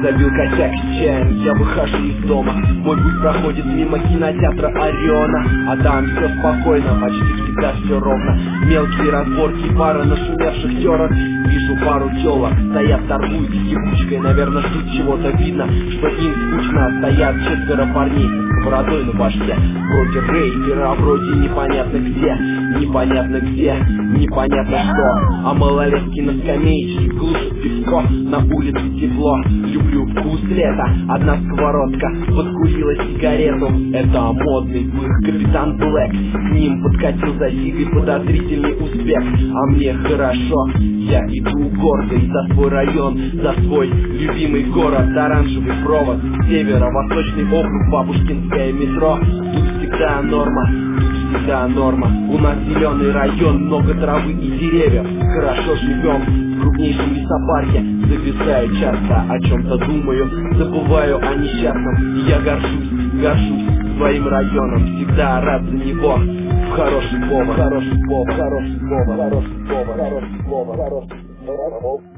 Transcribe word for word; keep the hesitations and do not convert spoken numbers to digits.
забил косяк с чаем, я выхожу из дома. Мой путь проходит мимо кинотеатра Ориона, а там все спокойно, почти всегда все ровно. Мелкие разборки, пара нашумевших терок. Вижу пару телок, стоят, торгуют с ебучкой. Наверное, ждут чего-то, видно, что им скучно. Стоят четверо парней с бородой на башке. Вроде рейпера, вроде непонятно где, непонятно где, непонятно что. А малолетки на скамеечке глушат пивко. На улице тепло, люблю вкус лета. Одна сковородка подкурила сигарету. Это модный был капитан Блэк. С ним подкатил за сигой подозрительный узбек. А мне хорошо, я иду гордый за свой район, за свой любимый город. Оранжевый провод, северо-восточный округ, Бабушкинское метро. Тут всегда норма, тут всегда норма. У нас зеленый район, много травы и деревьев. Хорошо живем в крупнейшем лесопарке. Зависаю часто, о чем-то думаю, забываю о несчастном. И я горжусь, горжусь своим районом, всегда рад за него. Хороший повар, хороший повар, хороший повар, хороший повар, хороший повар, хороший повар.